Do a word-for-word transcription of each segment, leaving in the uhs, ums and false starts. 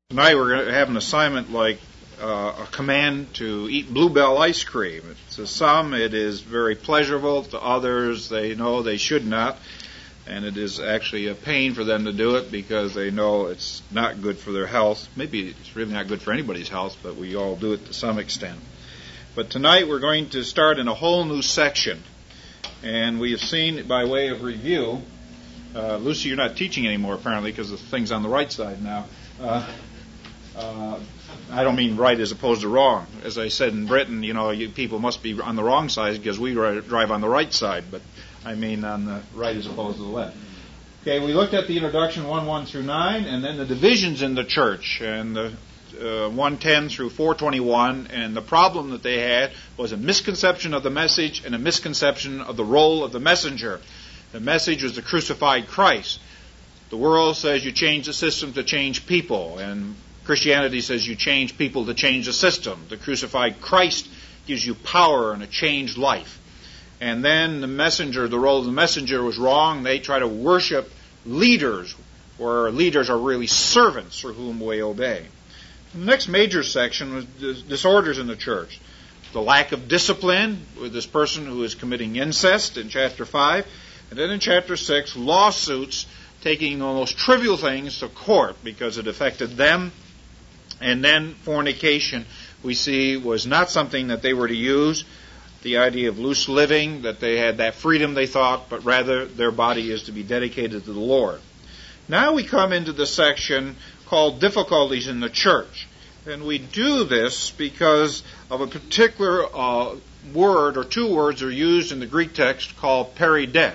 Tonight we're going to have an assignment like uh, a command to eat Bluebell ice cream. To some it is very pleasurable, to others they know they should not, and it is actually a pain for them to do it because they know it's not good for their health. Maybe it's really not good for anybody's health, but we all do it to some extent. But tonight we're going to start in a whole new section, and we have seen by way of review, uh, Lucy, you're not teaching anymore apparently because the thing's on the right side now. Uh, Uh, I don't mean right as opposed to wrong. As I said in Britain, you know, you people must be on the wrong side because we drive on the right side, but I mean on the right as opposed to the left. Okay, we looked at the introduction one one through nine, and then the divisions in the church, and the uh, one ten through four twenty-one, and the problem that they had was a misconception of the message and a misconception of the role of the messenger. The message was the crucified Christ. The world says you change the system to change people, and Christianity says you change people to change the system. The crucified Christ gives you power and a changed life. And then the messenger, the role of the messenger was wrong. They try to worship leaders, where leaders are really servants for whom we obey. The next major section was disorders in the church. The lack of discipline with this person who is committing incest in chapter five. And then in chapter six, lawsuits taking the most trivial things to court because it affected them. And then fornication, we see, was not something that they were to use. The idea of loose living, that they had that freedom, they thought, but rather their body is to be dedicated to the Lord. Now we come into the section called difficulties in the church. And we do this because of a particular uh, word, or two words are used in the Greek text called peridet.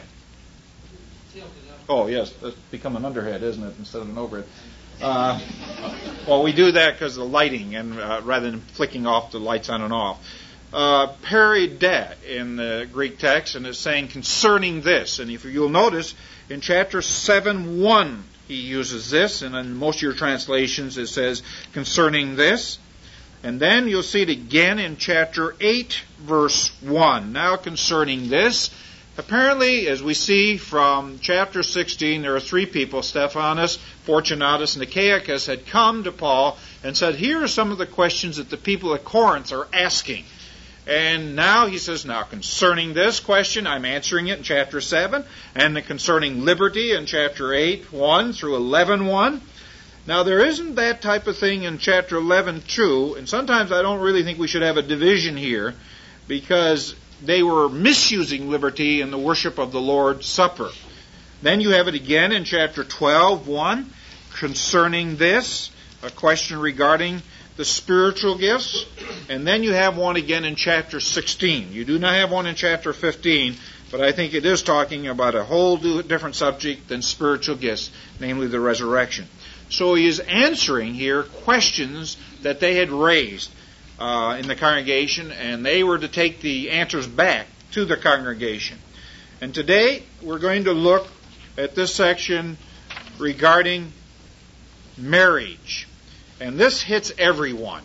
Oh, yes, that's become an underhead, isn't it, instead of an overhead. Uh, well, we do that because of the lighting, and uh, rather than flicking off the lights on and off. Uh, peridet in the Greek text, and it's saying concerning this. And if you'll notice, in chapter seven one, he uses this, and in most of your translations it says concerning this. And then you'll see it again in chapter eight, verse one. Now concerning this. Apparently, as we see from chapter sixteen, there are three people, Stephanus, Fortunatus, and Achaicus, had come to Paul and said, here are some of the questions that the people at Corinth are asking. And now he says, now concerning this question, I'm answering it in chapter seven, and the concerning liberty in chapter eight, one through eleven, one. Now there isn't that type of thing in chapter eleven, two, and sometimes I don't really think we should have a division here, because they were misusing liberty in the worship of the Lord's Supper. Then you have it again in chapter twelve, one, concerning this, a question regarding the spiritual gifts. And then you have one again in chapter sixteen. You do not have one in chapter fifteen, but I think it is talking about a whole different subject than spiritual gifts, namely the resurrection. So he is answering here questions that they had raised Uh, in the congregation, and they were to take the answers back to the congregation. And today we're going to look at this section regarding marriage. And this hits everyone.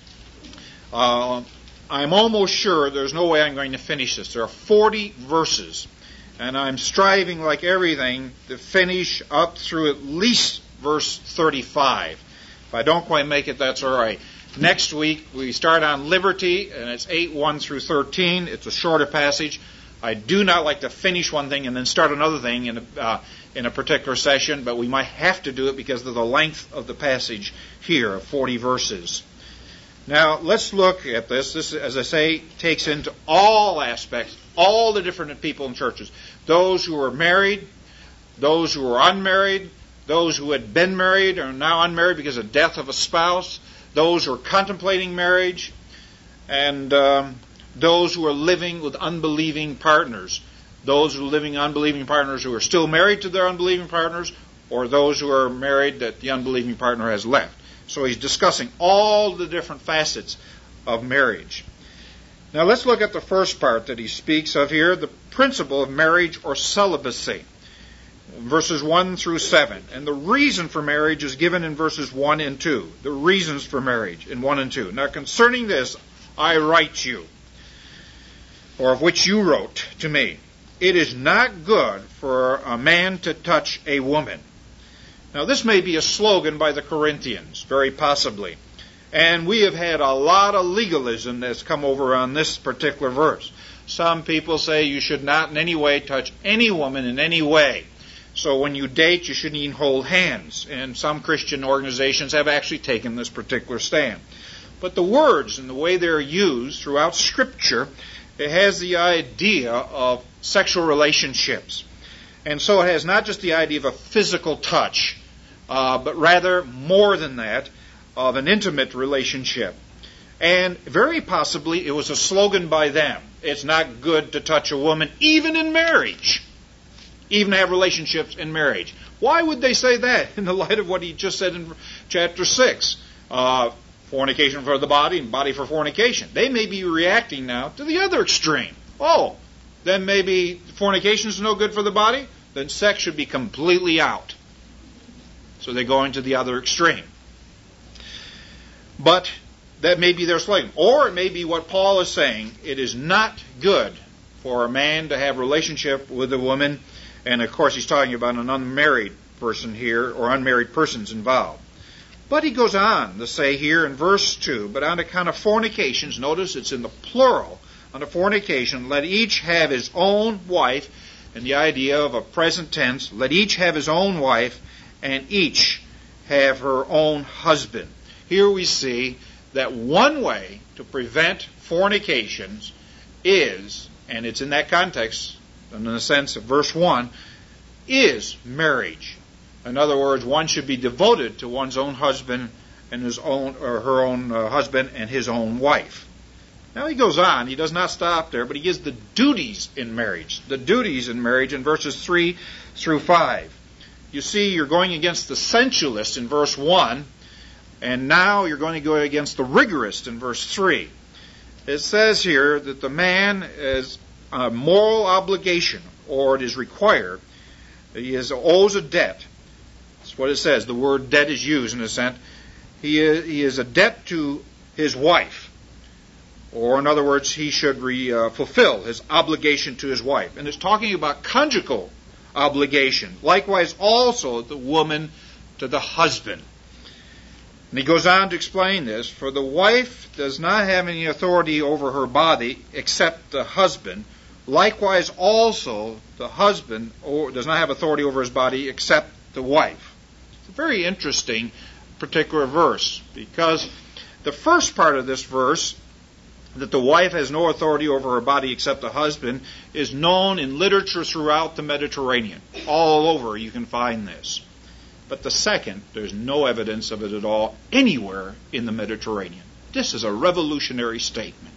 Uh, I'm almost sure there's no way I'm going to finish this. There are forty verses, and I'm striving like everything to finish up through at least verse thirty-five. If I don't quite make it, that's all right. Next week, we start on liberty, and it's eight, one through thirteen. It's a shorter passage. I do not like to finish one thing and then start another thing in a, uh, in a particular session, but we might have to do it because of the length of the passage here of forty verses. Now, let's look at this. This, as I say, takes into all aspects, all the different people in churches. Those who are married, those who are unmarried, those who had been married are now unmarried because of death of a spouse, those who are contemplating marriage, and um, those who are living with unbelieving partners. Those who are living with unbelieving partners who are still married to their unbelieving partners, or those who are married that the unbelieving partner has left. So he's discussing all the different facets of marriage. Now let's look at the first part that he speaks of here, the principle of marriage or celibacy. Verses one through seven. And the reason for marriage is given in verses one and two. The reasons for marriage in one and two. Now concerning this, I write you, or of which you wrote to me. It is not good for a man to touch a woman. Now, this may be a slogan by the Corinthians, very possibly. And we have had a lot of legalism that's come over on this particular verse. Some people say you should not in any way touch any woman in any way. So when you date, you shouldn't even hold hands. And some Christian organizations have actually taken this particular stand. But the words and the way they're used throughout Scripture, it has the idea of sexual relationships. And so it has not just the idea of a physical touch, uh, but rather more than that, of an intimate relationship. And very possibly it was a slogan by them. It's not good to touch a woman even in marriage. Even have relationships in marriage. Why would they say that in the light of what he just said in chapter six? Uh, fornication for the body and body for fornication. They may be reacting now to the other extreme. Oh, then maybe fornication is no good for the body? Then sex should be completely out. So they're going to the other extreme. But that may be their slogan. Or it may be what Paul is saying. It is not good for a man to have a relationship with a woman. And of course he's talking about an unmarried person here, or unmarried persons involved. But he goes on to say here in verse two, but on account of fornications, notice it's in the plural, on the fornication, let each have his own wife, and the idea of a present tense, let each have his own wife, and each have her own husband. Here we see that one way to prevent fornications is, and it's in that context, in the sense of verse one, is marriage. In other words, one should be devoted to one's own husband and his own or her own uh, husband and his own wife. Now he goes on, he does not stop there, but he gives the duties in marriage. The duties in marriage in verses three through five. You see, you're going against the sensualist in verse one, and now you're going to go against the rigorist in verse three. It says here that the man has a moral obligation, or it is required. He is, owes a debt. That's what it says. The word debt is used in a sense. He is, he is a debt to his wife. Or in other words, he should re, uh, fulfill his obligation to his wife. And it's talking about conjugal obligation. Likewise also the woman to the husband. And he goes on to explain this. For the wife does not have any authority over her body except the husband. Likewise also the husband does not have authority over his body except the wife. It's a very interesting particular verse, because the first part of this verse, that the wife has no authority over her body except the husband, is known in literature throughout the Mediterranean. All over you can find this. But the second, there's no evidence of it at all anywhere in the Mediterranean. This is a revolutionary statement.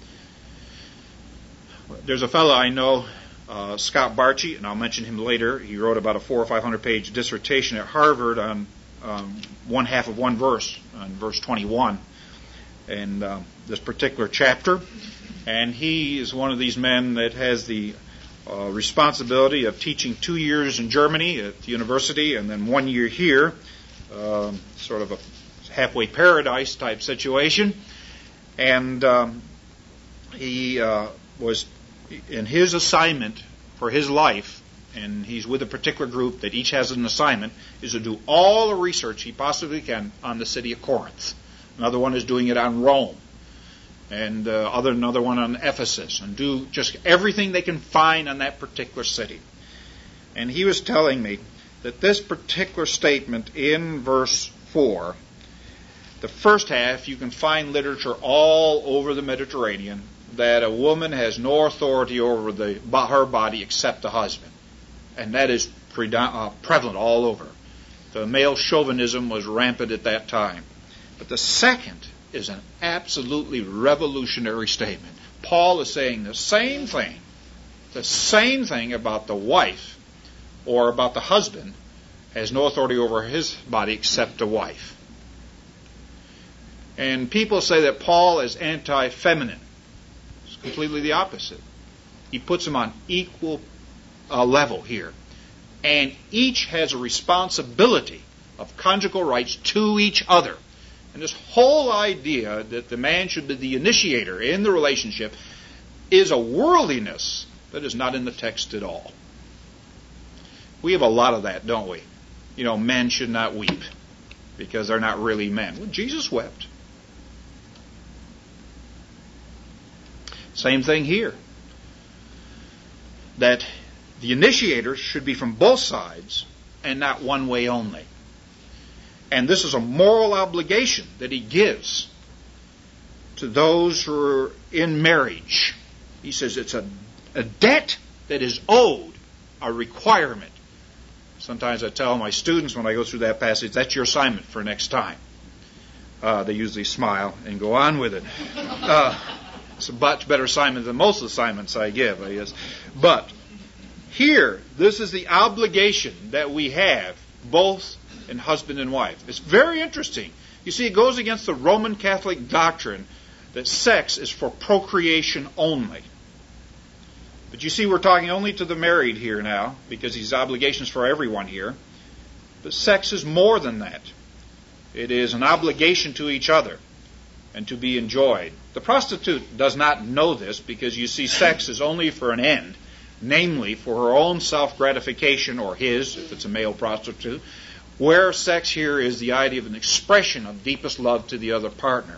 There's a fellow I know, uh, Scott Barchi, and I'll mention him later. He wrote about a four or five hundred page dissertation at Harvard on um, one half of one verse, on verse twenty-one, in uh, this particular chapter. And he is one of these men that has the uh, responsibility of teaching two years in Germany at the university and then one year here, um, sort of a halfway paradise type situation. And um, he uh, was in his assignment for his life, and he's with a particular group that each has an assignment, is to do all the research he possibly can on the city of Corinth. Another one is doing it on Rome, and uh, other another one on Ephesus, and do just everything they can find on that particular city. And he was telling me that this particular statement in verse four, the first half, you can find literature all over the Mediterranean that a woman has no authority over the, her body except the husband. And that is pre- uh, prevalent all over. The male chauvinism was rampant at that time. But the second is an absolutely revolutionary statement. Paul is saying the same thing, the same thing about the wife or about the husband has no authority over his body except the wife. And people say that Paul is anti-feminine. It's completely the opposite. He puts them on equal uh, level here. And each has a responsibility of conjugal rights to each other. And this whole idea that the man should be the initiator in the relationship is a worldliness that is not in the text at all. We have a lot of that, don't we? you know, men should not weep because they're not really men. Well, Jesus wept. Same thing here. That the initiator should be from both sides and not one way only. And this is a moral obligation that he gives to those who are in marriage. He says it's a, a debt that is owed, a requirement. Sometimes I tell my students when I go through that passage, that's your assignment for next time. Uh, they usually smile and go on with it. Uh, it's a much better assignment than most assignments I give, I guess. But here, this is the obligation that we have, both in husband and wife. It's very interesting. You see, it goes against the Roman Catholic doctrine that sex is for procreation only. But you see, we're talking only to the married here now, because these obligations for everyone here. But sex is more than that. It is an obligation to each other and to be enjoyed. The prostitute does not know this, because you see, sex is only for an end, namely for her own self-gratification, or his, if it's a male prostitute, where sex here is the idea of an expression of deepest love to the other partner.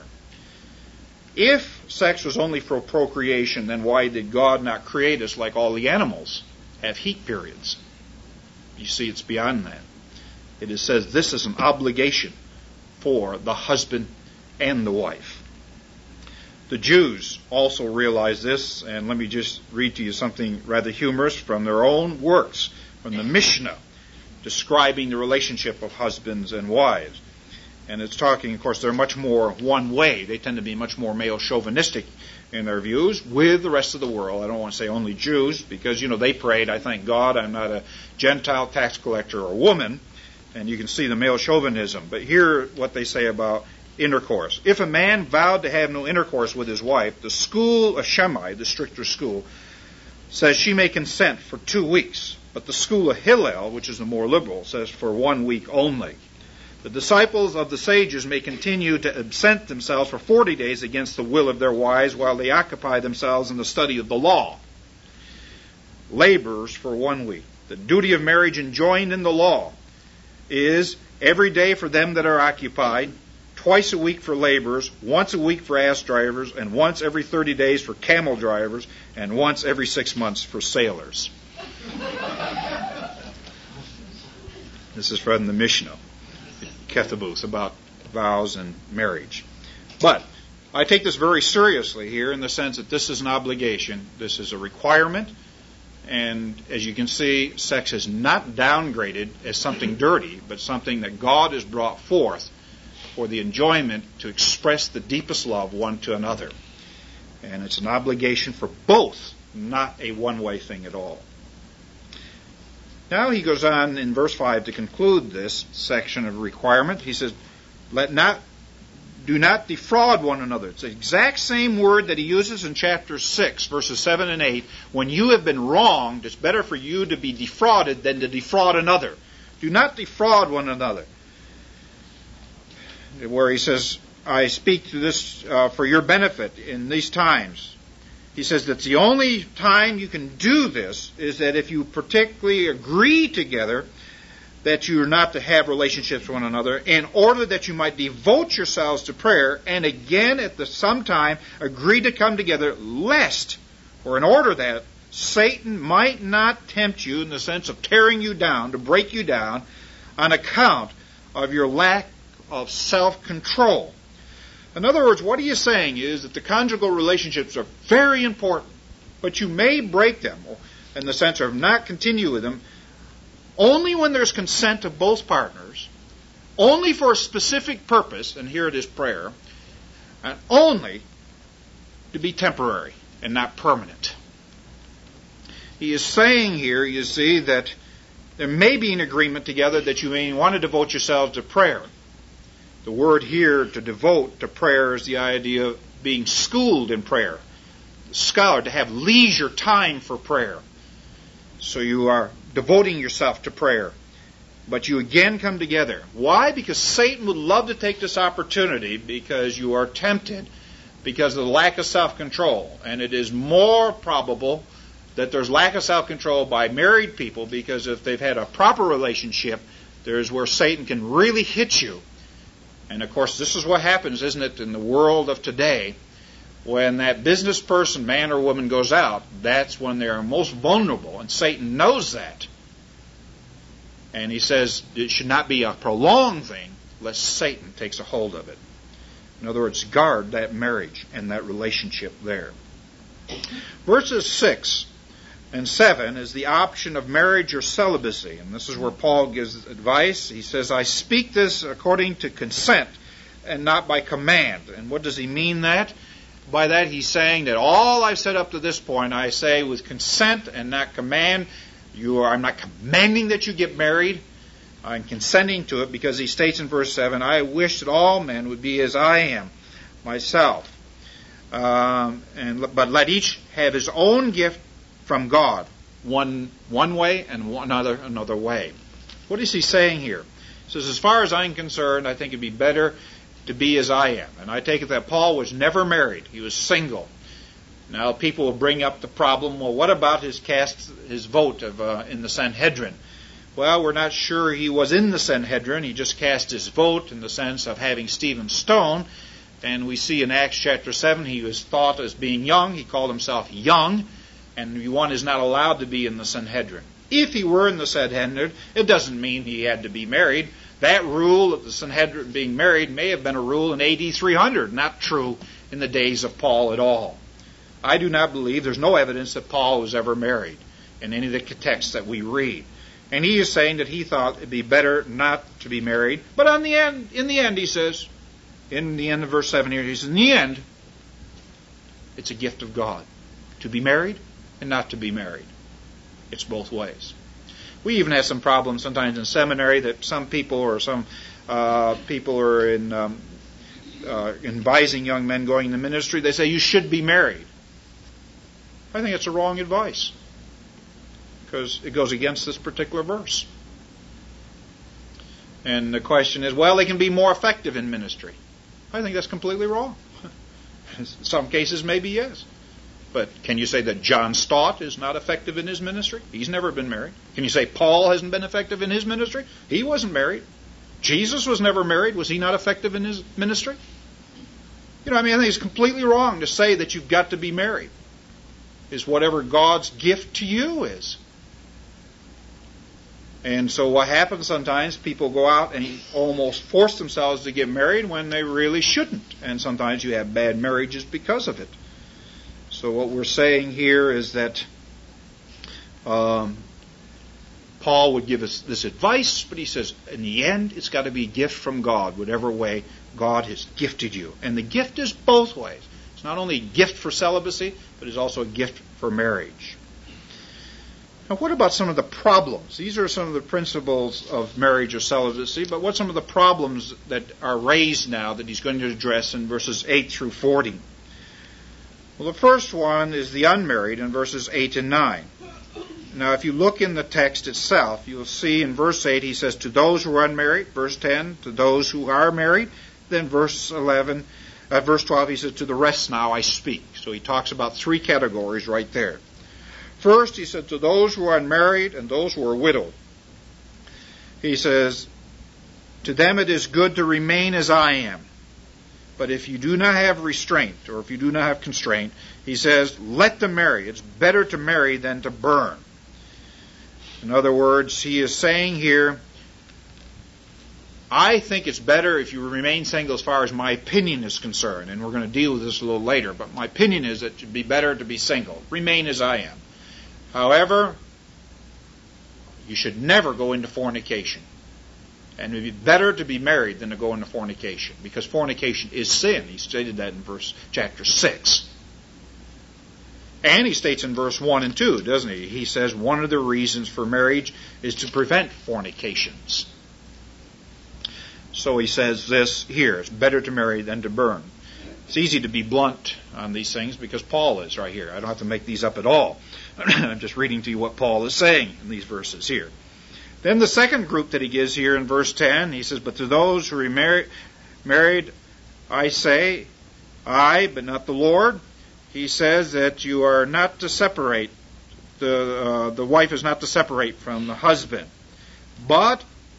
If sex was only for procreation, then why did God not create us like all the animals, have heat periods? You see, it's beyond that. It is says this is an obligation for the husband and the wife. The Jews also realized this, and let me just read to you something rather humorous from their own works, from the Mishnah, describing the relationship of husbands and wives. And it's talking, of course, they're much more one way. They tend to be much more male chauvinistic in their views with the rest of the world. I don't want to say only Jews, because, you know, they prayed, I thank God I'm not a Gentile tax collector or woman. And you can see the male chauvinism. But hear what they say about intercourse. If a man vowed to have no intercourse with his wife, the school of Shammai, the stricter school, says she may consent for two weeks. But the school of Hillel, which is the more liberal, says for one week only. The disciples of the sages may continue to absent themselves for forty days against the will of their wives while they occupy themselves in the study of the law. Laborers for one week. The duty of marriage enjoined in the law is every day for them that are occupied, twice a week for laborers, once a week for ass drivers, and once every thirty days for camel drivers, and once every six months for sailors. This is from the Mishnah, Kethabuth, about vows and marriage. But I take this very seriously here in the sense that this is an obligation, this is a requirement, and as you can see, sex is not downgraded as something dirty, but something that God has brought forth for the enjoyment to express the deepest love one to another. And it's an obligation for both, not a one-way thing at all. Now he goes on in verse five to conclude this section of requirement. He says, "Let not, do not defraud one another." It's the exact same word that he uses in chapter six, verses seven and eight. When you have been wronged, it's better for you to be defrauded than to defraud another. Do not defraud one another. Where he says, I speak to this uh, for your benefit in these times. He says that the only time you can do this is that if you particularly agree together that you are not to have relationships with one another, in order that you might devote yourselves to prayer, and again at the some time agree to come together, lest, or in order that Satan might not tempt you in the sense of tearing you down, to break you down, on account of your lack of self-control. In other words, what he is saying is that the conjugal relationships are very important, but you may break them in the sense of not continue with them only when there's consent of both partners, only for a specific purpose, and here it is prayer, and only to be temporary and not permanent. He is saying here, you see, that there may be an agreement together that you may want to devote yourselves to prayer. The word here, to devote to prayer, is the idea of being schooled in prayer. Scholar, to have leisure time for prayer. So you are devoting yourself to prayer. But you again come together. Why? Because Satan would love to take this opportunity because you are tempted because of the lack of self-control. And it is more probable that there's lack of self-control by married people, because if they've had a proper relationship, There's where Satan can really hit you. And of course, this is what happens, isn't it, in the world of today. When that business person, man or woman, goes out, that's when they are most vulnerable. And Satan knows that. And he says it should not be a prolonged thing, lest Satan takes a hold of it. In other words, guard that marriage and that relationship there. Verses six and seven is the option of marriage or celibacy. And this is where Paul gives advice. He says, I speak this according to consent and not by command. And what does he mean that? By that he's saying that all I've said up to this point, I say with consent and not command. You are, I'm not commanding that you get married. I'm consenting to it because he states in verse seven, I wish that all men would be as I am myself. Um, and but let each have his own gift from God, one one way and one other another way. What is he saying here? He says, as far as I'm concerned, I think it'd be better to be as I am. And I take it that Paul was never married. He was single. Now people will bring up the problem, well, what about his cast, his vote of uh, in the Sanhedrin? Well, we're not sure he was in the Sanhedrin. He just cast his vote in the sense of having Stephen stoned. And we see in Acts chapter seven, he was thought as being young. He called himself young. And one is not allowed to be in the Sanhedrin. If he were in the Sanhedrin, it doesn't mean he had to be married. That rule of the Sanhedrin being married may have been a rule in A D three hundred, not true in the days of Paul at all. I do not believe, there's no evidence that Paul was ever married in any of the texts that we read. And he is saying that he thought it would be better not to be married. But on the end, in the end, he says, in the end of verse seven here, he says, in the end, it's a gift of God to be married and not to be married. It's both ways. We even have some problems sometimes in seminary that some people or some uh, people are in um, uh, advising young men going into ministry. They say you should be married. I think it's a wrong advice because it goes against this particular verse. And the question is, well, they can be more effective in ministry. I think that's completely wrong. In some cases, maybe yes. But can you say that John Stott is not effective in his ministry? He's never been married. Can you say Paul hasn't been effective in his ministry? He wasn't married. Jesus was never married. Was he not effective in his ministry? You know, I mean, I think it's completely wrong to say that you've got to be married. Is whatever God's gift to you is. And so what happens sometimes, people go out and almost force themselves to get married when they really shouldn't. And sometimes you have bad marriages because of it. So what we're saying here is that um, Paul would give us this advice, but he says, in the end, it's got to be a gift from God, whatever way God has gifted you. And the gift is both ways. It's not only a gift for celibacy, but it's also a gift for marriage. Now, what about some of the problems? These are some of the principles of marriage or celibacy, but what's some of the problems that are raised now that he's going to address in verses eight through forty? Well, the first one is the unmarried in verses eight and nine. Now, if you look in the text itself, you'll see in verse eight, he says, to those who are unmarried. Verse ten, to those who are married. Then verse eleven, uh, verse twelve, he says, to the rest now I speak. So he talks about three categories right there. First, he said, to those who are unmarried and those who are widowed. He says, to them it is good to remain as I am. But if you do not have restraint, or if you do not have constraint, he says, let them marry. It's better to marry than to burn. In other words, he is saying here, I think it's better if you remain single as far as my opinion is concerned. And we're going to deal with this a little later. But my opinion is that it would be better to be single. Remain as I am. However, you should never go into fornication. And it would be better to be married than to go into fornication. Because fornication is sin. He stated that in verse chapter six. And he states in verse one and two, doesn't he? He says one of the reasons for marriage is to prevent fornications. So he says this here, it's better to marry than to burn. It's easy to be blunt on these things because Paul is right here. I don't have to make these up at all. I'm just reading to you what Paul is saying in these verses here. Then the second group that he gives here in verse ten, he says, but to those who are married, married, I say, I, but not the Lord. He says that you are not to separate, the uh, the wife is not to separate from the husband. But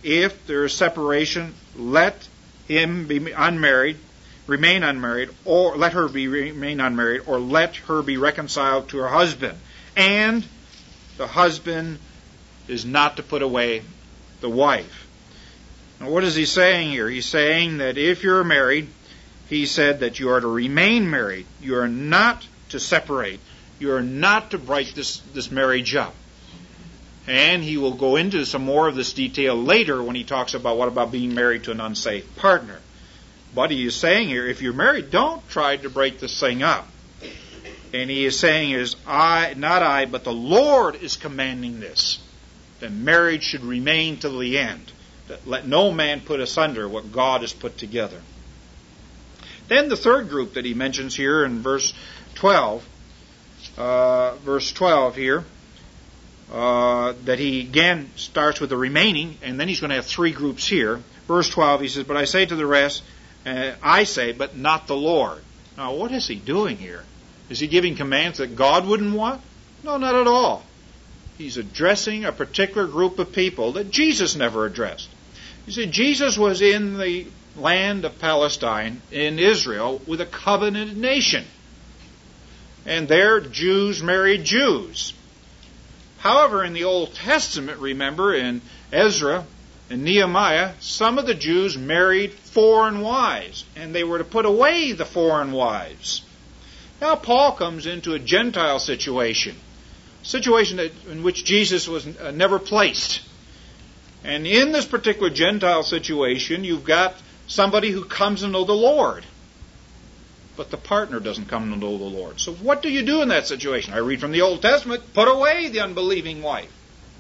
if there is separation, let him be unmarried, remain unmarried, or let her be remain unmarried, or let her be reconciled to her husband. And the husband is not to put away the wife. Now, what is he saying here? He's saying that if you're married, he said that you are to remain married. You are not to separate. You are not to break this, this marriage up. And he will go into some more of this detail later when he talks about what about being married to an unsafe partner. But he is saying here, if you're married, don't try to break this thing up. And he is saying is, I, not I, but the Lord is commanding this, that marriage should remain till the end. That let no man put asunder what God has put together. Then the third group that he mentions here in verse twelve, uh, verse twelve here, uh, that he again starts with the remaining, and then he's going to have three groups here. Verse twelve, he says, but I say to the rest, uh, I say, but not the Lord. Now, what is he doing here? Is he giving commands that God wouldn't want? No, not at all. He's addressing a particular group of people that Jesus never addressed. You see, Jesus was in the land of Palestine, in Israel, with a covenanted nation. And there, Jews married Jews. However, in the Old Testament, remember, in Ezra and Nehemiah, some of the Jews married foreign wives, and they were to put away the foreign wives. Now Paul comes into a Gentile situation, a situation that, in which Jesus was uh, never placed. And in this particular Gentile situation, you've got somebody who comes to know the Lord, but the partner doesn't come to know the Lord. So what do you do in that situation? I read from the Old Testament, put away the unbelieving wife.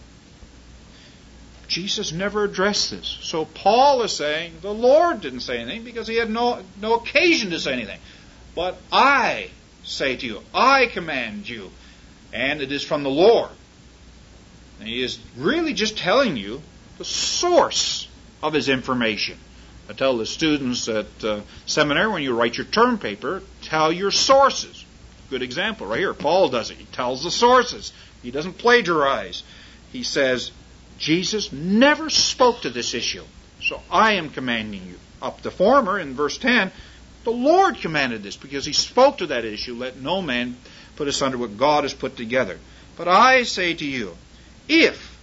Jesus never addressed this. So Paul is saying the Lord didn't say anything because he had no, no occasion to say anything. But I say to you, I command you, and it is from the Lord. And he is really just telling you the source of his information. I tell the students at uh, seminary, when you write your term paper, tell your sources. Good example right here. Paul does it. He tells the sources. He doesn't plagiarize. He says, Jesus never spoke to this issue, so I am commanding you. Up the former, in verse ten, the Lord commanded this because he spoke to that issue. Let no man put asunder what God has put together. But I say to you, if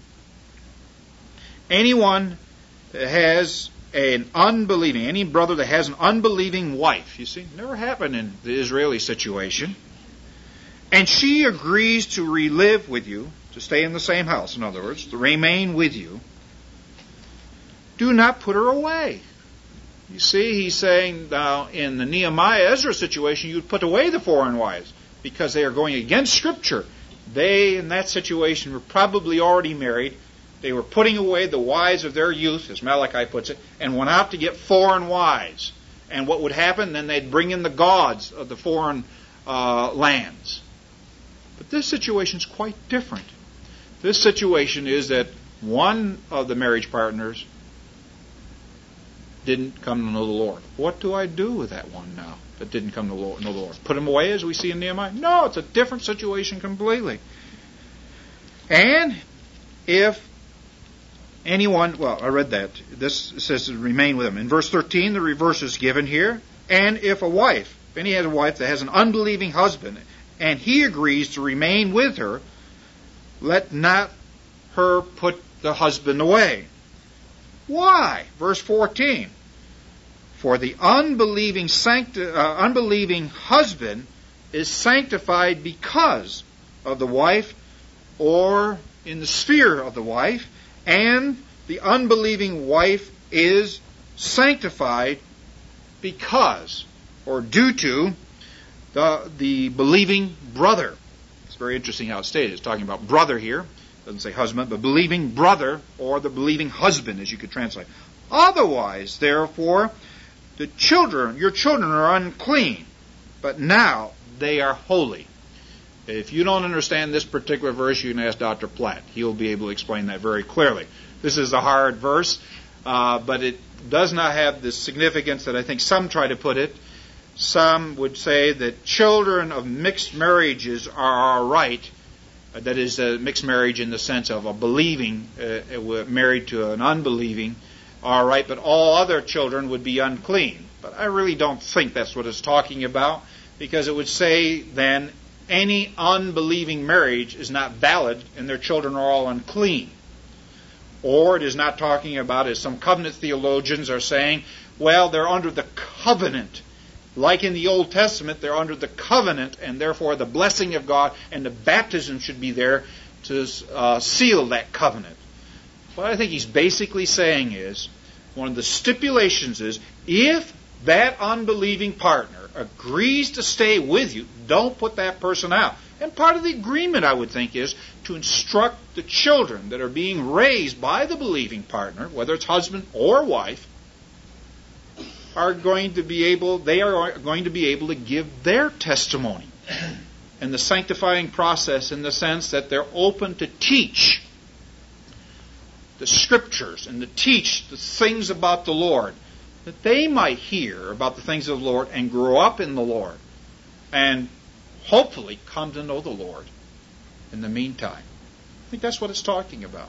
anyone has an unbelieving, any brother that has an unbelieving wife, you see, never happened in the Israeli situation, and she agrees to relive with you, to stay in the same house, in other words, to remain with you, do not put her away. You see, he's saying now in the Nehemiah Ezra situation, you'd put away the foreign wives because they are going against Scripture. They, in that situation, were probably already married. They were putting away the wives of their youth, as Malachi puts it, and went out to get foreign wives. And what would happen? Then they'd bring in the gods of the foreign uh, lands. But this situation is quite different. This situation is that one of the marriage partners didn't come to know the Lord. What do I do with that one now that didn't come to know the Lord? Put him away as we see in Nehemiah? No, it's a different situation completely. And if anyone, well, I read that. This says to remain with him. In verse thirteen, the reverse is given here. And if a wife, if any has a wife that has an unbelieving husband, and he agrees to remain with her, let not her put the husband away. Why? Verse fourteen. For the unbelieving sancti- uh, unbelieving husband is sanctified because of the wife, or in the sphere of the wife, and the unbelieving wife is sanctified because, or due to, the, the believing brother. It's very interesting how it's stated. It's talking about brother here. It doesn't say husband, but believing brother, or the believing husband, as you could translate. Otherwise, therefore, the children, your children are unclean, but now they are holy. If you don't understand this particular verse, you can ask Doctor Platt. He'll be able to explain that very clearly. This is a hard verse, uh, but it does not have the significance that I think some try to put it. Some would say that children of mixed marriages are all right, that is a mixed marriage in the sense of a believing uh, married to an unbelieving, all right, but all other children would be unclean. But I really don't think that's what it's talking about, because it would say then any unbelieving marriage is not valid and their children are all unclean. Or it is not talking about, as some covenant theologians are saying, well, they're under the covenant. Like in the Old Testament, they're under the covenant, and therefore the blessing of God and the baptism should be there to uh, seal that covenant. What I think he's basically saying is, one of the stipulations is, if that unbelieving partner agrees to stay with you, don't put that person out. And part of the agreement, I would think, is to instruct the children that are being raised by the believing partner, whether it's husband or wife, are going to be able, they are going to be able to give their testimony. And the sanctifying process in the sense that they're open to teach the Scriptures and to teach the things about the Lord, that they might hear about the things of the Lord and grow up in the Lord and hopefully come to know the Lord in the meantime. I think that's what it's talking about.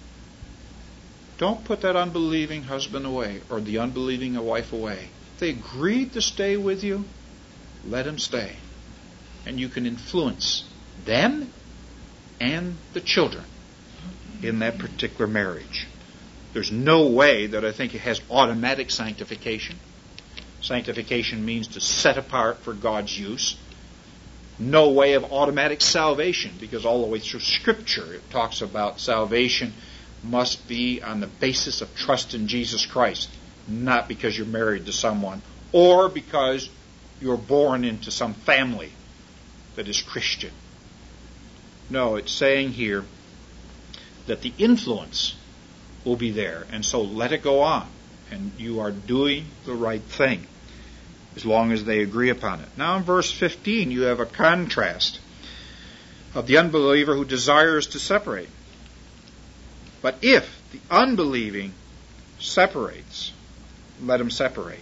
Don't put that unbelieving husband away or the unbelieving wife away. If they agreed to stay with you, let them stay. And you can influence them and the children in that particular marriage. There's no way that I think it has automatic sanctification. Sanctification means to set apart for God's use. No way of automatic salvation, because all the way through Scripture it talks about salvation must be on the basis of trust in Jesus Christ, not because you're married to someone or because you're born into some family that is Christian. No, it's saying here that the influence will be there, and so let it go on, and you are doing the right thing as long as they agree upon it. Now in verse fifteen you have a contrast of the unbeliever who desires to separate. But if the unbelieving separates, let him separate.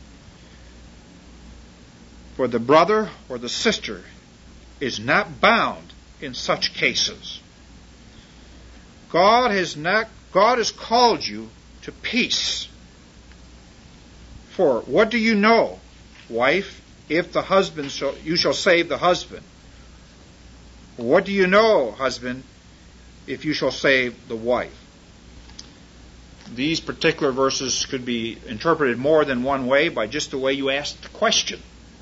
For the brother or the sister is not bound in such cases. God has not God has called you to peace. For what do you know, wife, if the husband shall, you shall save the husband? What do you know, husband, if you shall save the wife? These particular verses could be interpreted more than one way by just the way you asked the question.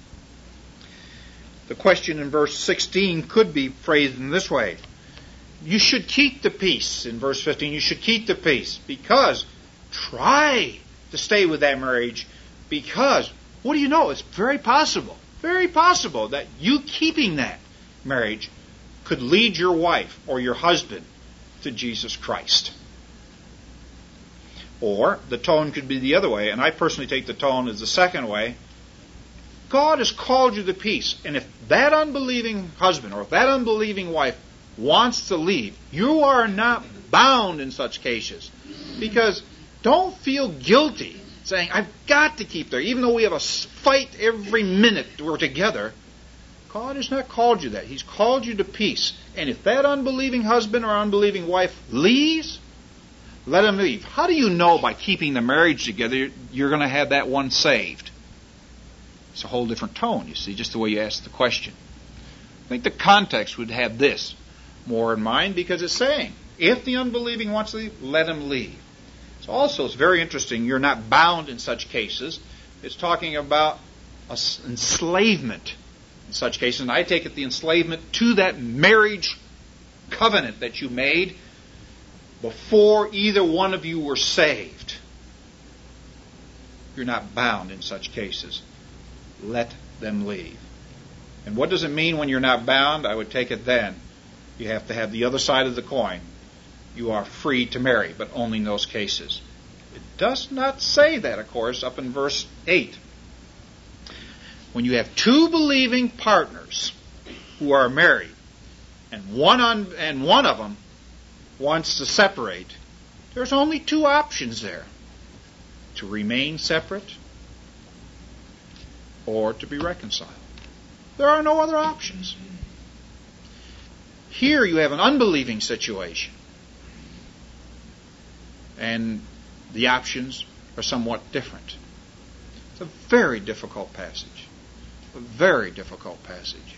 The question in verse sixteen could be phrased in this way. You should keep the peace. In verse fifteen, you should keep the peace because try to stay with that marriage, because what do you know? It's very possible, very possible that you keeping that marriage could lead your wife or your husband to Jesus Christ. Or the tone could be the other way, and I personally take the tone as the second way. God has called you to peace, and if that unbelieving husband or if that unbelieving wife wants to leave, you are not bound in such cases. Because don't feel guilty saying, I've got to keep there, even though we have a fight every minute we're together. God has not called you that. He's called you to peace. And if that unbelieving husband or unbelieving wife leaves, let him leave. How do you know by keeping the marriage together you're going to have that one saved? It's a whole different tone, you see, just the way you ask the question. I think the context would have this more in mind, because it's saying, if the unbelieving wants to leave, let him leave. It's also, it's very interesting, you're not bound in such cases. It's talking about a enslavement in such cases. And I take it the enslavement to that marriage covenant that you made before either one of you were saved. You're not bound in such cases. Let them leave. And what does it mean when you're not bound? I would take it then. You have to have the other side of the coin. You are free to marry, but only in those cases. It does not say that, of course, up in verse eight. When you have two believing partners who are married, and one on, and one of them wants to separate, there's only two options there. To remain separate or to be reconciled. There are no other options. Here you have an unbelieving situation. And the options are somewhat different. It's a very difficult passage. A very difficult passage.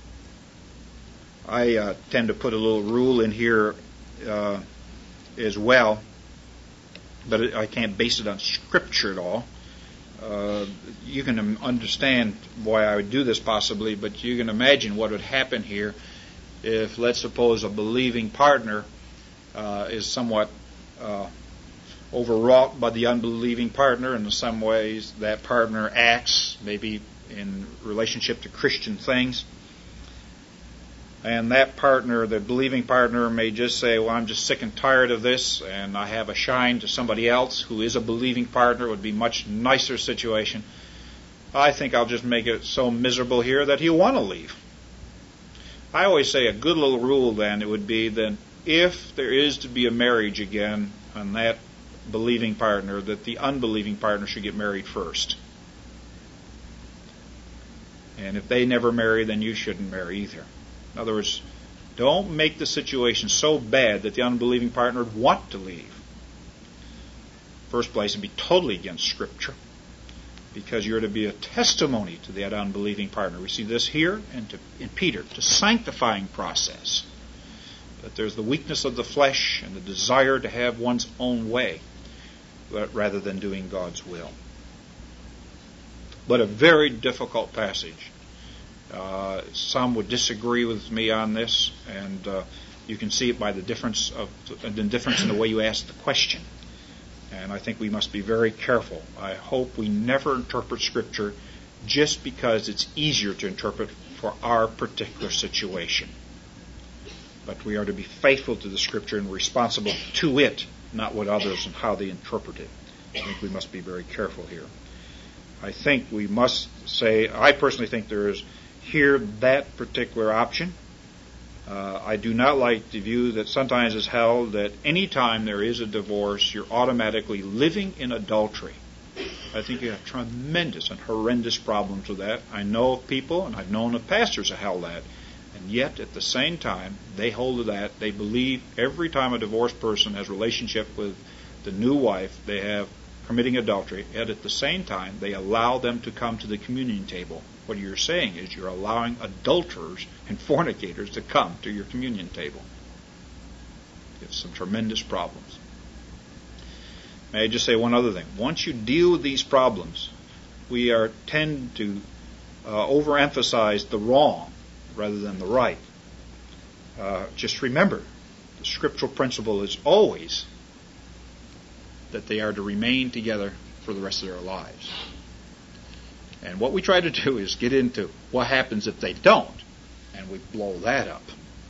I uh, tend to put a little rule in here uh, as well, but I can't base it on Scripture at all. Uh, you can understand why I would do this possibly, but you can imagine what would happen here if, let's suppose, a believing partner uh, is somewhat uh, overwrought by the unbelieving partner, and in some ways that partner acts maybe in relationship to Christian things. And that partner, the believing partner, may just say, well, I'm just sick and tired of this, and I have a shine to somebody else who is a believing partner. It would be a much nicer situation. I think I'll just make it so miserable here that he'll want to leave. I always say a good little rule then, it would be that if there is to be a marriage again on that believing partner, that the unbelieving partner should get married first. And if they never marry, then you shouldn't marry either. In other words, don't make the situation so bad that the unbelieving partner would want to leave. First place, it'd be totally against Scripture, because you're to be a testimony to that unbelieving partner. We see this here and to, in Peter, the sanctifying process. That there's the weakness of the flesh and the desire to have one's own way rather than doing God's will. But a very difficult passage. Uh, some would disagree with me on this, and uh, you can see it by the difference of the difference in the way you ask the question. And I think we must be very careful. I hope we never interpret Scripture just because it's easier to interpret for our particular situation. But we are to be faithful to the Scripture and responsible to it, not what others and how they interpret it. I think we must be very careful here. I think we must say, I personally think there is here that particular option. Uh, I do not like the view that sometimes is held that any time there is a divorce, you're automatically living in adultery. I think you have tremendous and horrendous problems with that. I know of people, and I've known of pastors who held that, and yet at the same time, they hold to that. They believe every time a divorced person has a relationship with the new wife, they have committing adultery, yet at the same time, they allow them to come to the communion table. What you're saying is you're allowing adulterers and fornicators to come to your communion table. You have some tremendous problems. May I just say one other thing? Once you deal with these problems, we are tend to uh, overemphasize the wrong rather than the right. Uh, just remember, the scriptural principle is always that they are to remain together for the rest of their lives. And what we try to do is get into what happens if they don't, and we blow that up.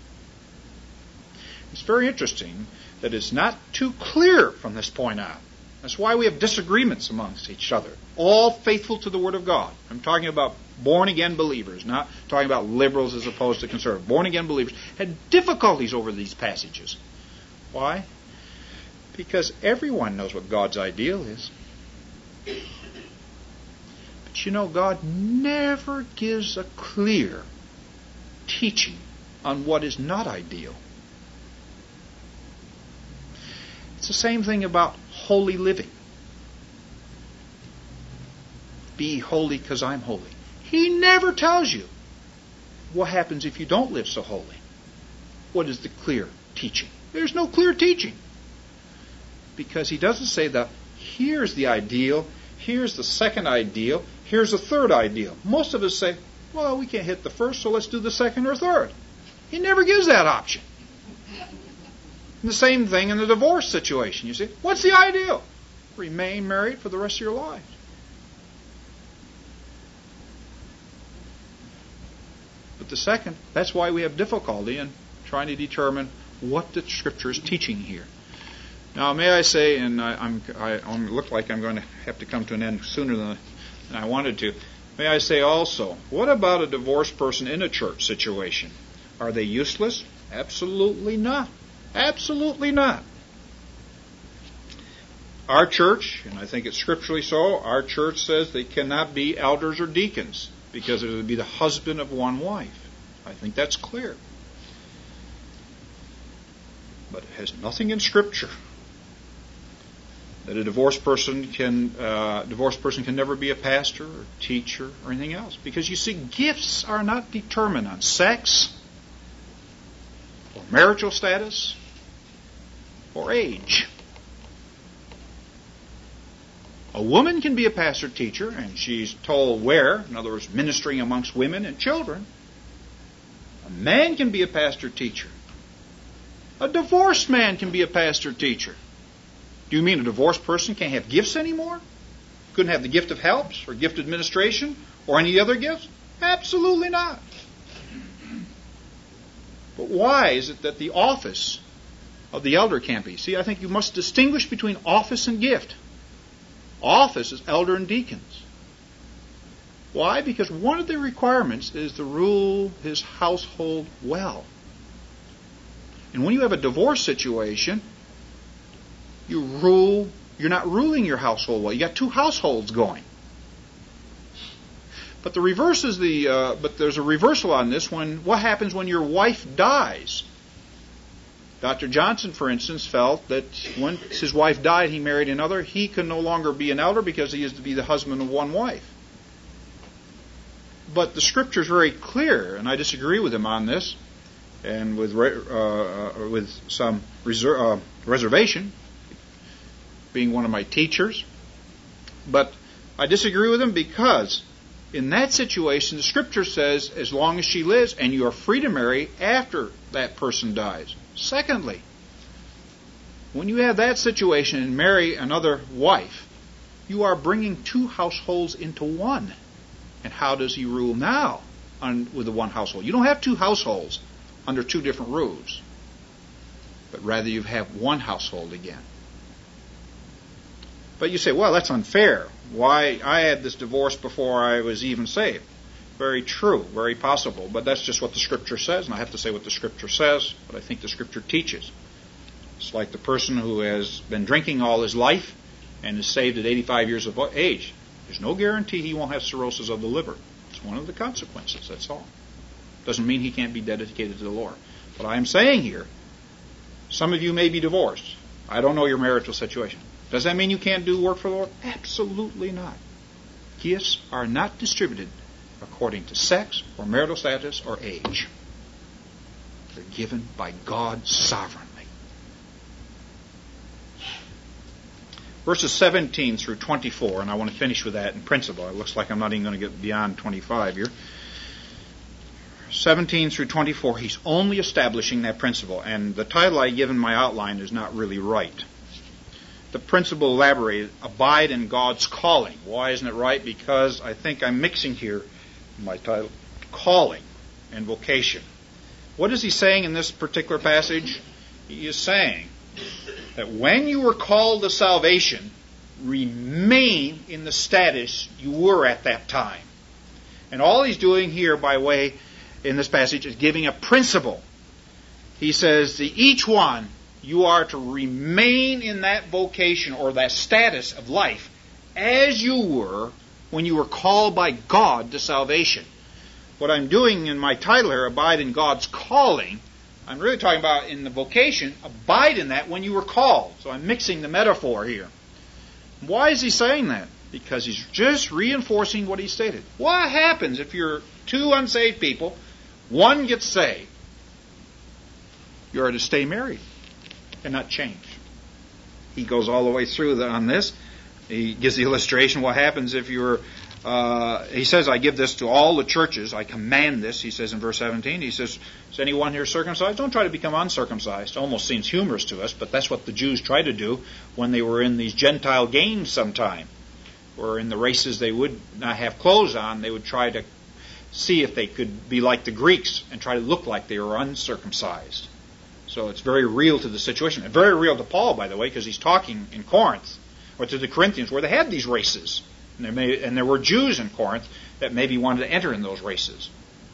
It's very interesting that it's not too clear from this point on. That's why we have disagreements amongst each other. All faithful to the Word of God. I'm talking about born-again believers, not talking about liberals as opposed to conservatives. Born-again believers had difficulties over these passages. Why? Because everyone knows what God's ideal is. But you know, God never gives a clear teaching on what is not ideal. It's the same thing about holy living. Be holy because I'm holy. He never tells you what happens if you don't live so holy. What is the clear teaching? There's no clear teaching. Because he doesn't say that here's the ideal, here's the second ideal, here's the third ideal. Most of us say, well, we can't hit the first, so let's do the second or third. He never gives that option. And the same thing in the divorce situation. You see, what's the ideal? Remain married for the rest of your life. But the second, that's why we have difficulty in trying to determine what the Scripture is teaching here. Now, may I say, and I, I'm, I, I look like I'm going to have to come to an end sooner than, than I wanted to. May I say also, what about a divorced person in a church situation? Are they useless? Absolutely not. Absolutely not. Our church, and I think it's scripturally so, our church says they cannot be elders or deacons because it would be the husband of one wife. I think that's clear. But it has nothing in Scripture that a divorced person can uh, divorced person can never be a pastor or teacher or anything else. Because you see, gifts are not determined on sex or marital status or age. A woman can be a pastor teacher, and she's told where, in other words, ministering amongst women and children. A man can be a pastor teacher. A divorced man can be a pastor teacher. Do you mean a divorced person can't have gifts anymore? Couldn't have the gift of helps or gift of administration or any other gifts? Absolutely not. But why is it that the office of the elder can't be? See, I think you must distinguish between office and gift. Office is elder and deacons. Why? Because one of the requirements is to rule his household well. And when you have a divorce situation, you rule, you're not ruling your household well. You got two households going. But the reverse is the, uh, but there's a reversal on this when, what happens when your wife dies? Doctor Johnson, for instance, felt that once his wife died, he married another. He can no longer be an elder because he is to be the husband of one wife. But the Scripture is very clear, and I disagree with him on this, and with uh, with some reser- uh, reservation, being one of my teachers. But I disagree with him because in that situation, the Scripture says, as long as she lives, and you are free to marry after that person dies. Secondly, when you have that situation and marry another wife, you are bringing two households into one. And how does he rule now on, with the one household? You don't have two households under two different roofs, but rather you have one household again. But you say, well, that's unfair. Why? I had this divorce before I was even saved. Very true, very possible, but that's just what the Scripture says, and I have to say what the Scripture says, but I think the Scripture teaches. It's like the person who has been drinking all his life and is saved at eighty-five years of age. There's no guarantee he won't have cirrhosis of the liver. It's one of the consequences, that's all. Doesn't mean he can't be dedicated to the Lord. But I am saying here, some of you may be divorced. I don't know your marital situation. Does that mean you can't do work for the Lord? Absolutely not. Gifts are not distributed according to sex or marital status or age. They're given by God sovereignly. Verses seventeen through twenty-four, and I want to finish with that in principle. It looks like I'm not even going to get beyond twenty-five here. seventeen through twenty-four, he's only establishing that principle, and the title I give in my outline is not really right. The principle elaborated, abide in God's calling. Why isn't it right? Because I think I'm mixing here my title, calling and vocation. What is he saying in this particular passage? He is saying that when you were called to salvation, remain in the status you were at that time. And all he's doing here by way, in this passage, is giving a principle. He says to each one, you are to remain in that vocation or that status of life as you were when you were called by God to salvation. What I'm doing in my title here, Abide in God's Calling, I'm really talking about in the vocation, abide in that when you were called. So I'm mixing the metaphor here. Why is he saying that? Because he's just reinforcing what he stated. What happens if you're two unsaved people, one gets saved? You are to stay married and not change. He goes all the way through the, on this. He gives the illustration what happens if you're, uh, he says, I give this to all the churches. I command this, he says in verse seventeen. He says, is anyone here circumcised? Don't try to become uncircumcised. Almost seems humorous to us, but that's what the Jews tried to do when they were in these Gentile games sometime. Or in the races they would not have clothes on. They would try to see if they could be like the Greeks and try to look like they were uncircumcised. So it's very real to the situation. And very real to Paul, by the way, because he's talking in Corinth, or to the Corinthians, where they had these races. And there, may, and there were Jews in Corinth that maybe wanted to enter in those races.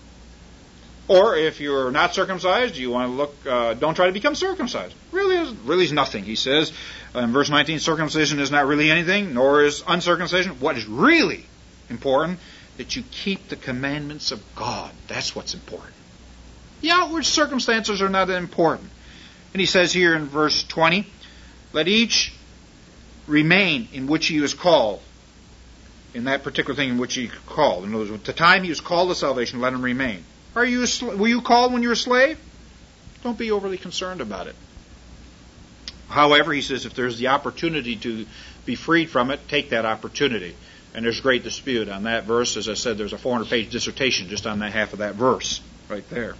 Or if you're not circumcised, you want to look, uh, don't try to become circumcised. Really is, really is nothing. He says in verse nineteen, circumcision is not really anything, nor is uncircumcision. What is really important, that you keep the commandments of God. That's what's important. The outward circumstances are not important. And he says here in verse twenty, let each remain in which he was called, in that particular thing in which he called. In other words, at the time he was called to salvation, let him remain. Are you a sl- were you called when you were a slave? Don't be overly concerned about it. However, he says if there's the opportunity to be freed from it, take that opportunity. And there's great dispute on that verse. As I said, there's a four hundred page dissertation just on that half of that verse right there.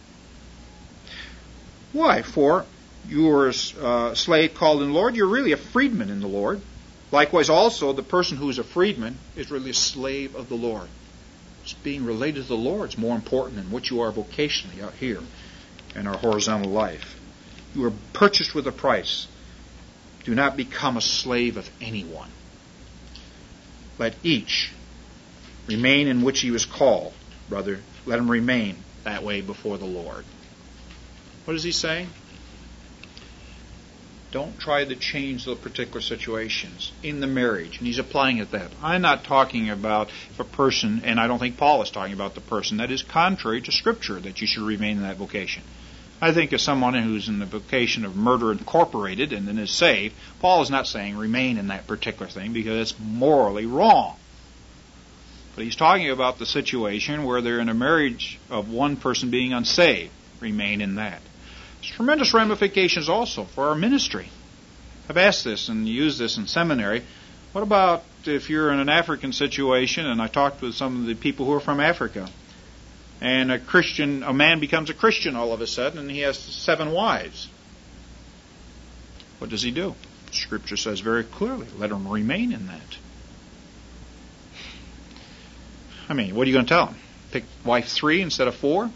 Why? For you are a slave called in the Lord. You're really a freedman in the Lord. Likewise, also, the person who is a freedman is really a slave of the Lord. Just being related to the Lord is more important than what you are vocationally out here in our horizontal life. You are purchased with a price. Do not become a slave of anyone. Let each remain in which he was called, brother. Let him remain that way before the Lord. What is he saying? Don't try to change the particular situations in the marriage. And he's applying it that. I'm not talking about if a person, and I don't think Paul is talking about the person that is contrary to Scripture, that you should remain in that vocation. I think of someone who's in the vocation of murder incorporated and then is saved. Paul is not saying remain in that particular thing because it's morally wrong. But he's talking about the situation where they're in a marriage of one person being unsaved. Remain in that. There's tremendous ramifications also for our ministry. I've asked this and used this in seminary. What about if you're in an African situation, and I talked with some of the people who are from Africa, and a Christian, a man becomes a Christian all of a sudden, and he has seven wives. What does he do? Scripture says very clearly, let him remain in that. I mean, what are you going to tell him? Pick wife three instead of four?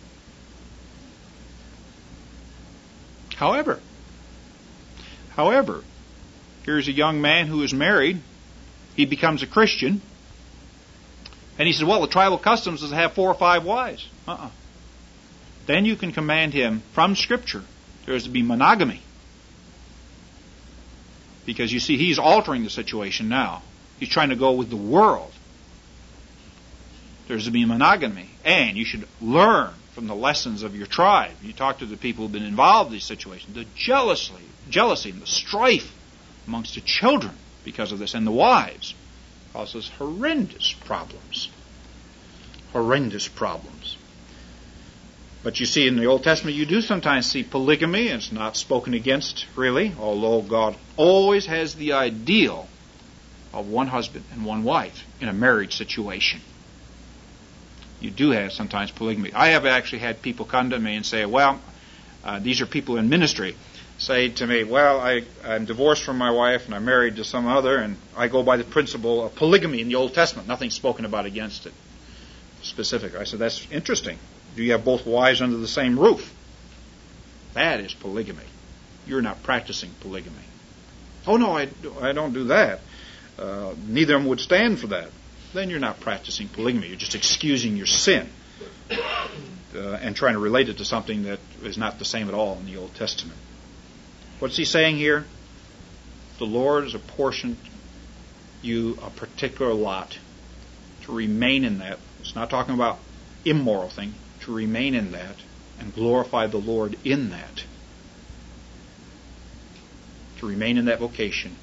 However, however, here's a young man who is married. He becomes a Christian. And he says, well, the tribal customs is to have four or five wives. Uh-uh. Then you can command him from Scripture. There is to be monogamy. Because you see, he's altering the situation now. He's trying to go with the world. There's to be monogamy. And you should learn from the lessons of your tribe. You talk to the people who have been involved in these situations. The jealousy, jealousy and the strife amongst the children because of this, and the wives, causes horrendous problems. Horrendous problems. But you see, in the Old Testament, you do sometimes see polygamy. It's not spoken against, really, although God always has the ideal of one husband and one wife in a marriage situation. You do have sometimes polygamy. I have actually had people come to me and say, well, uh, these are people in ministry, say to me, well, I, I'm divorced from my wife and I'm married to some other, and I go by the principle of polygamy in the Old Testament. Nothing's spoken about against it specific. I said, that's interesting. Do you have both wives under the same roof? That is polygamy. You're not practicing polygamy. Oh, no, I, I don't do that. Uh, neither of them would stand for that. Then you're not practicing polygamy. You're just excusing your sin uh, and trying to relate it to something that is not the same at all in the Old Testament. What's he saying here? The Lord has apportioned you a particular lot to remain in that. It's not talking about immoral thing. To remain in that and glorify the Lord in that. To remain in that vocation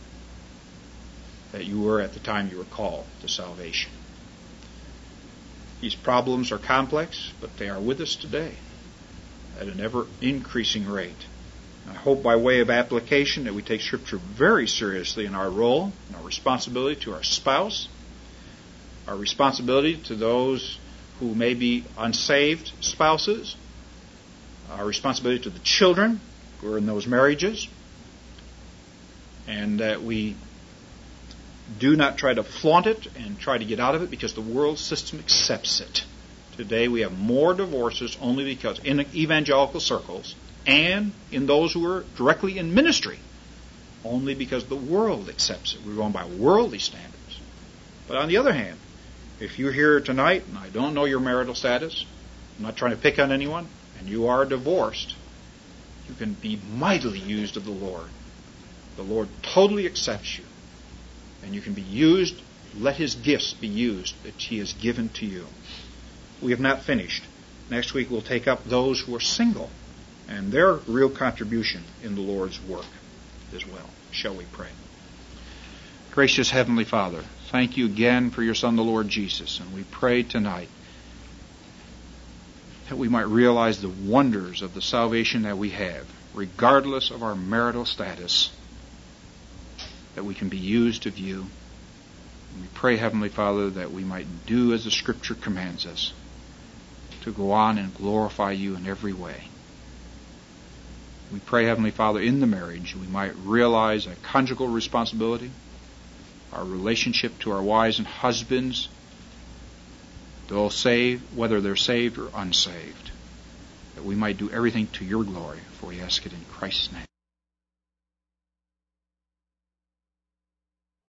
that you were at the time you were called to salvation. These problems are complex, but they are with us today at an ever-increasing rate. I hope by way of application that we take Scripture very seriously in our role and our responsibility to our spouse, our responsibility to those who may be unsaved spouses, our responsibility to the children who are in those marriages, and that we do not try to flaunt it and try to get out of it because the world system accepts it. Today we have more divorces only because in evangelical circles and in those who are directly in ministry, only because the world accepts it. We're going by worldly standards. But on the other hand, if you're here tonight and I don't know your marital status, I'm not trying to pick on anyone, and you are divorced, you can be mightily used of the Lord. The Lord totally accepts you. And you can be used, let His gifts be used that He has given to you. We have not finished. Next week we'll take up those who are single. and their real contribution in the Lord's work as well. Shall we pray? Gracious Heavenly Father, thank you again for your Son, the Lord Jesus, and we pray tonight that we might realize the wonders of the salvation that we have, regardless of our marital status, that we can be used of you. And we pray, Heavenly Father, that we might do as the Scripture commands us, to go on and glorify you in every way. We pray, Heavenly Father, in the marriage we might realize a conjugal responsibility, our relationship to our wives and husbands, though saved, whether they're saved or unsaved, that we might do everything to your glory, for we ask it in Christ's name.